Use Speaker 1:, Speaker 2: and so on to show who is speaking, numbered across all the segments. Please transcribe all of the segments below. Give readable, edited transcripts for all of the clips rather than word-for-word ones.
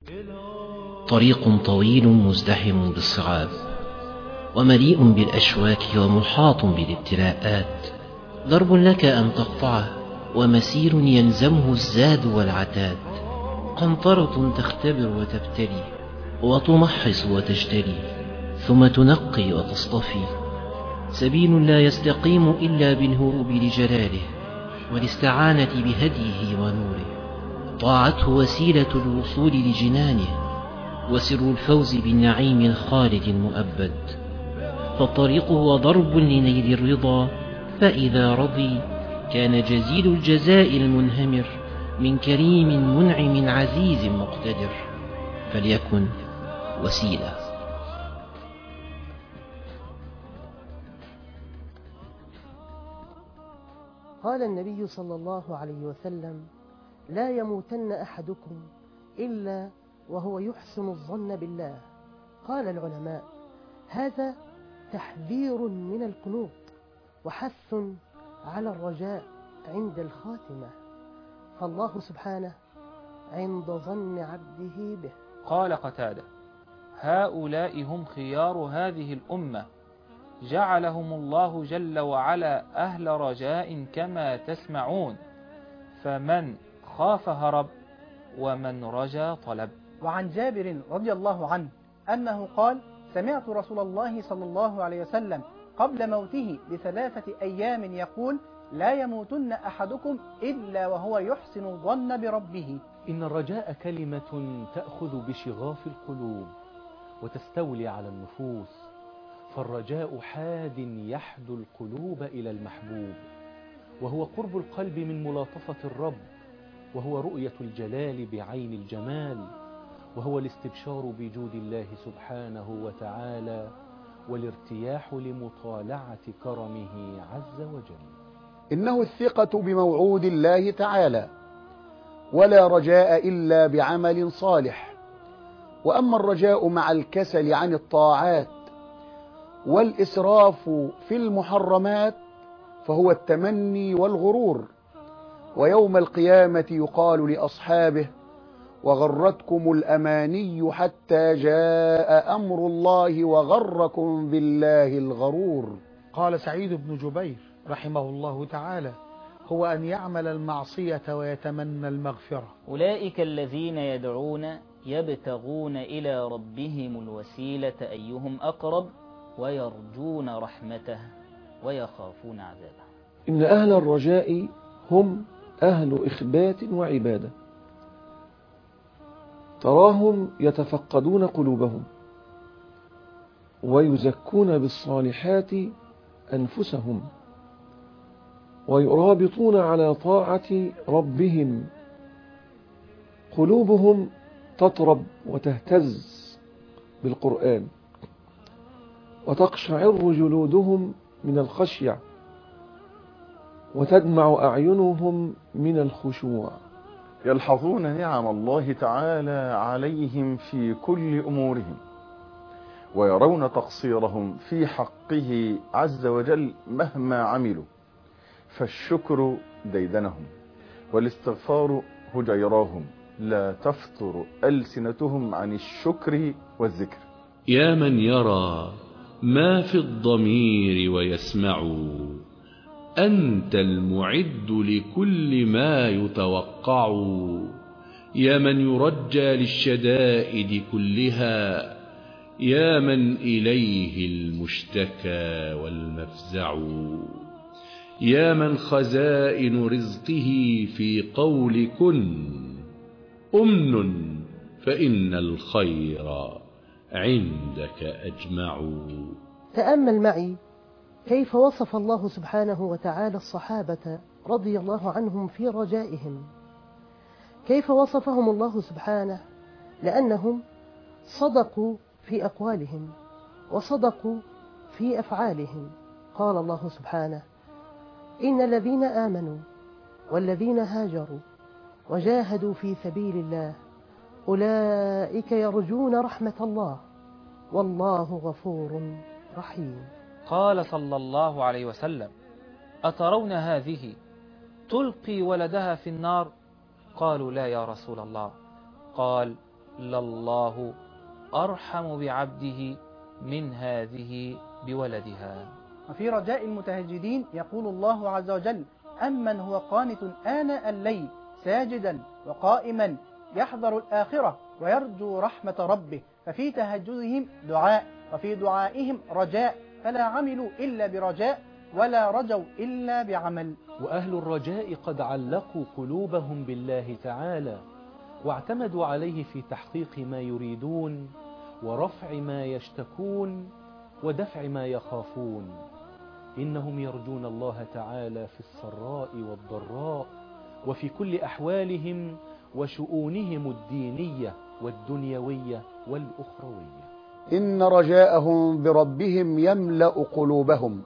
Speaker 1: طريق طويل مزدحم بالصعاب ومليء بالأشواك ومحاط بالابتلاءات، درب لك أن تقطعه ومسير يلزمه الزاد والعتاد، قنطرة تختبر وتبتلي وتمحص وتجتلي ثم تنقي وتصطفي، سبيل لا يستقيم إلا بالهروب لجلاله والاستعانة بهديه ونوره، طاعته وسيلة الوصول لجنانه وسر الفوز بالنعيم الخالد المؤبد، فالطريق هو ضرب لنيل الرضا، فإذا رضي كان جزيل الجزاء المنهمر من كريم منعم عزيز مقتدر، فليكن وسيلة.
Speaker 2: قال النبي صلى الله عليه وسلم: لا يموتن أحدكم إلا وهو يحسن الظن بالله. قال العلماء: هذا تحذير من القنوط وحث على الرجاء عند الخاتمة، فالله سبحانه عند ظن عبده به.
Speaker 3: قال قتادة: هؤلاء هم خيار هذه الأمة، جعلهم الله جل وعلا أهل رجاء كما تسمعون، فمن خاف هرب ومن رجا طلب.
Speaker 4: وعن جابر رضي الله عنه أنه قال: سمعت رسول الله صلى الله عليه وسلم قبل موته ب3 أيام يقول: لا يموتن أحدكم إلا وهو يحسن الظن بربه.
Speaker 5: إن الرجاء كلمة تأخذ بشغاف القلوب وتستولي على النفوس، فالرجاء حاد يحدو القلوب إلى المحبوب، وهو قرب القلب من ملاطفة الرب، وهو رؤية الجلال بعين الجمال، وهو الاستبشار بجود الله سبحانه وتعالى والارتياح لمطالعة كرمه عز وجل.
Speaker 6: إنه الثقة بموعود الله تعالى، ولا رجاء إلا بعمل صالح. وأما الرجاء مع الكسل عن الطاعات والإسراف في المحرمات فهو التمني والغرور، ويوم القيامة يقال لأصحابه: وغرتكم الأماني حتى جاء أمر الله وغركم بالله الغرور.
Speaker 7: قال سعيد بن جبير رحمه الله تعالى: هو أن يعمل المعصية ويتمنى المغفرة.
Speaker 8: أولئك الذين يدعون يبتغون إلى ربهم الوسيلة أيهم أقرب ويرجون رحمته ويخافون عذابه.
Speaker 9: إن أهل الرجاء هم أهل إخبات وعبادة، تراهم يتفقدون قلوبهم ويزكون بالصالحات أنفسهم ويرابطون على طاعة ربهم، قلوبهم تطرب وتهتز بالقرآن وتقشعر جلودهم من الخشية وتدمع أعينهم من الخشوع.
Speaker 10: يلحظون نعم الله تعالى عليهم في كل أمورهم، ويرون تقصيرهم في حقه عز وجل مهما عملوا، فالشكر ديدنهم والاستغفار هجيراهم، لا تفتر ألسنتهم عن الشكر والذكر.
Speaker 11: يا من يرى ما في الضمير ويسمع، أنت المعد لكل ما يتوقع، يا من يرجى للشدائد كلها، يا من إليه المشتكى والمفزع، يا من خزائن رزقه في قول كن أمن، فإن الخير عندك أجمع.
Speaker 2: تأمل معي كيف وصف الله سبحانه وتعالى الصحابة رضي الله عنهم في رجائهم، كيف وصفهم الله سبحانه، لأنهم صدقوا في أقوالهم وصدقوا في أفعالهم. قال الله سبحانه: إن الذين آمنوا والذين هاجروا وجاهدوا في سبيل الله أولئك يرجون رحمة الله والله غفور رحيم.
Speaker 3: قال صلى الله عليه وسلم: أترون هذه تلقي ولدها في النار؟ قالوا: لا يا رسول الله. قال: لله أرحم بعبده من هذه بولدها.
Speaker 4: وفي رجاء المتهجدين يقول الله عز وجل: أمن هو قانت آناء الليل ساجدا وقائما يحذر الآخرة ويرجو رحمة ربه. ففي تهجدهم دعاء، وفي دعائهم رجاء، فلا عملوا إلا برجاء ولا رجوا إلا بعمل.
Speaker 5: وأهل الرجاء قد علقوا قلوبهم بالله تعالى واعتمدوا عليه في تحقيق ما يريدون ورفع ما يشتكون ودفع ما يخافون. إنهم يرجون الله تعالى في السراء والضراء وفي كل أحوالهم وشؤونهم الدينية والدنيوية والأخروية.
Speaker 6: إن رجاءهم بربهم يملأ قلوبهم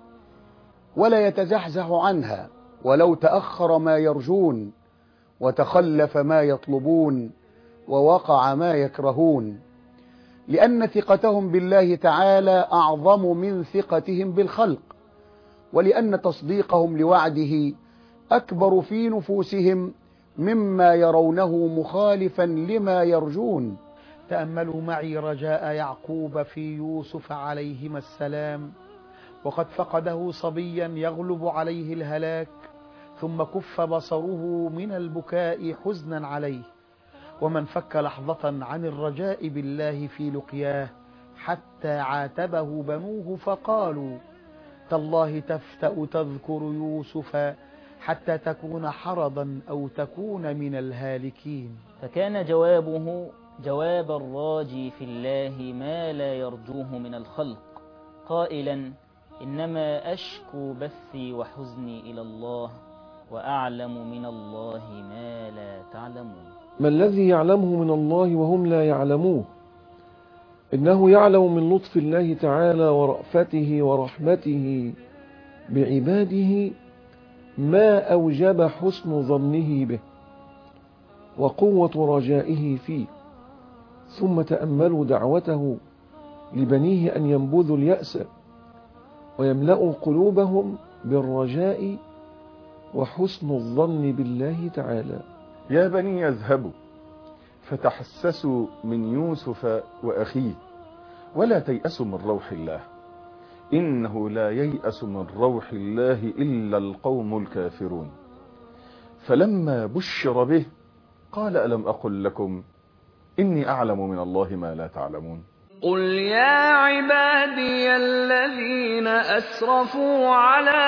Speaker 6: ولا يتزحزح عنها، ولو تأخر ما يرجون وتخلف ما يطلبون ووقع ما يكرهون، لأن ثقتهم بالله تعالى أعظم من ثقتهم بالخلق، ولأن تصديقهم لوعده أكبر في نفوسهم مما يرونه مخالفا لما يرجون.
Speaker 7: تأملوا معي رجاء يعقوب في يوسف عليهما السلام، وقد فقده صبيا يغلب عليه الهلاك، ثم كف بصره من البكاء حزنا عليه. ومن فك لحظة عن الرجاء بالله في لقياه حتى عاتبه بنوه فقالوا: تالله تفتأ تذكر يوسف حتى تكون حرضا أو تكون من الهالكين.
Speaker 8: فكان جوابه جواب الراجي في الله ما لا يرجوه من الخلق، قائلا: إنما أشكو بثي وحزني إلى الله وأعلم من الله ما لا تعلمون.
Speaker 9: ما الذي يعلمه من الله وهم لا يعلموه؟ إنه يعلم من لطف الله تعالى ورأفته ورحمته بعباده ما أوجب حسن ظنه به وقوة رجائه فيه. ثم تأملوا دعوته لبنيه أن ينبذوا اليأس ويملأوا قلوبهم بالرجاء وحسن الظن بالله تعالى.
Speaker 10: يا بني اذهبوا فتحسسوا من يوسف وأخيه ولا تيأسوا من روح الله، إنه لا ييأس من روح الله إلا القوم الكافرون. فلما بشر به قال: ألم أقل لكم إني أعلم من الله ما لا تعلمون.
Speaker 12: قل يا عبادي الذين أسرفوا على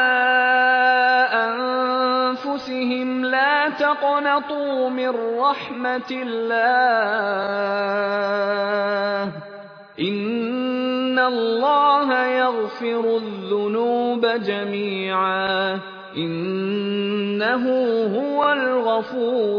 Speaker 12: أنفسهم لا تقنطوا من رحمة الله إن الله يغفر الذنوب جميعا إنه هو الغفور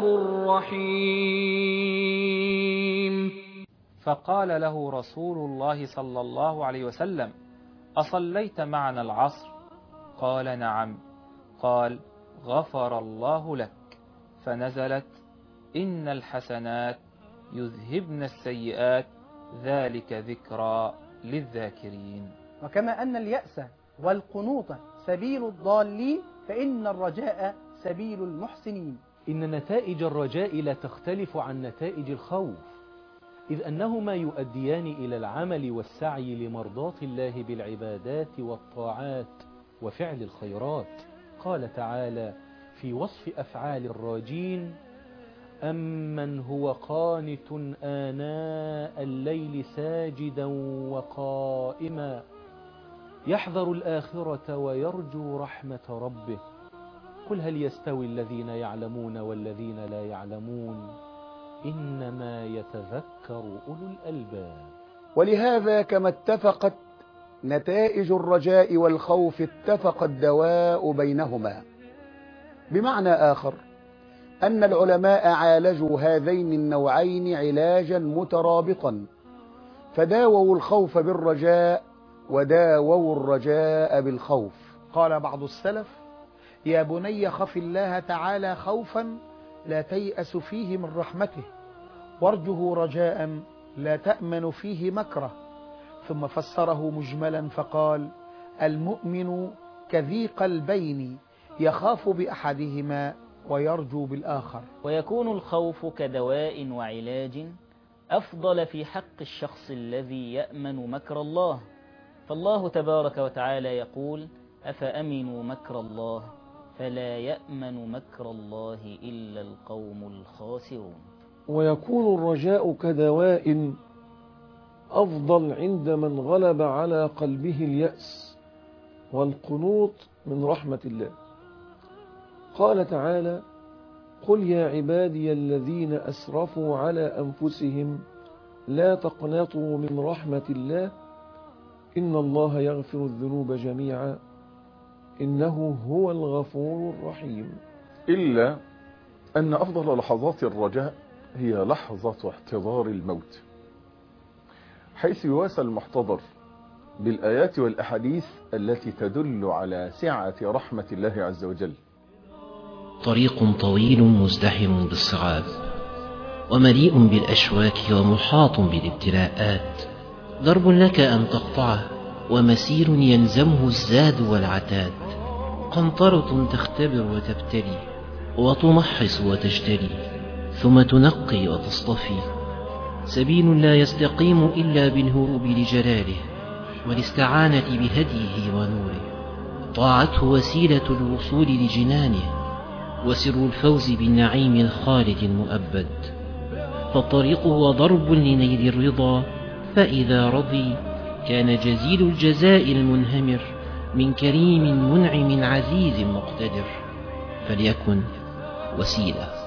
Speaker 12: الرحيم.
Speaker 3: فقال له رسول الله صلى الله عليه وسلم: أصليت معنا العصر؟ قال: نعم. قال: غفر الله لك. فنزلت: إن الحسنات يذهبن السيئات ذلك ذكرى للذاكرين.
Speaker 4: وكما أن اليأس والقنوط سبيل الضالين، فإن الرجاء سبيل المحسنين.
Speaker 5: إن نتائج الرجاء لا تختلف عن نتائج الخوف، إذ أنهما يؤديان إلى العمل والسعي لمرضاة الله بالعبادات والطاعات وفعل الخيرات. قال تعالى في وصف أفعال الراجين: أمن هو قانت آناء الليل ساجدا وقائما يحذر الآخرة ويرجو رحمة ربه قل هل يستوي الذين يعلمون والذين لا يعلمون إنما يتذكر أولو الألباب.
Speaker 6: ولهذا كما اتفقت نتائج الرجاء والخوف اتفق الدواء بينهما. بمعنى آخر أن العلماء عالجوا هذين النوعين علاجا مترابطا، فداووا الخوف بالرجاء وداووا الرجاء بالخوف.
Speaker 7: قال بعض السلف: يا بني خف الله تعالى خوفا لا تيأس فيه من رحمته، وارجه رجاء لا تأمن فيه مكره. ثم فسره مجملا فقال: المؤمن كذي قلبين يخاف بأحدهما ويرجو بالآخر.
Speaker 8: ويكون الخوف كدواء وعلاج أفضل في حق الشخص الذي يأمن مكر الله، فالله تبارك وتعالى يقول: أفأمنوا مكر الله فلا يأمن مكر الله إلا القوم الخاسرون.
Speaker 9: ويكون الرجاء كدواء أفضل عند من غلب على قلبه اليأس والقنوط من رحمة الله. قال تعالى: قل يا عبادي الذين أسرفوا على أنفسهم لا تقنطوا من رحمة الله إن الله يغفر الذنوب جميعا إنه هو الغفور الرحيم.
Speaker 10: إلا أن أفضل لحظات الرجاء هي لحظة احتضار الموت، حيث يواسى المحتضر بالآيات والأحاديث التي تدل على سعة رحمة الله عز وجل.
Speaker 1: طريق طويل مزدحم بالصعاب ومليء بالأشواك ومحاط بالابتلاءات، درب لك أن تقطعه ومسير يلزمه الزاد والعتاد، قنطرة تختبر وتبتلي وتمحص وتجتلي ثم تنقي وتصطفي، سبيل لا يستقيم إلا بالهروب لجلاله والاستعانة بهديه ونوره، طاعته وسيلة الوصول لجنانه وسر الفوز بالنعيم الخالد المؤبد، فالطريق هو ضرب لنيل الرضا، فإذا رضي كان جزيل الجزاء المنهمر من كريم منعم عزيز مقتدر، فليكن وسيلة.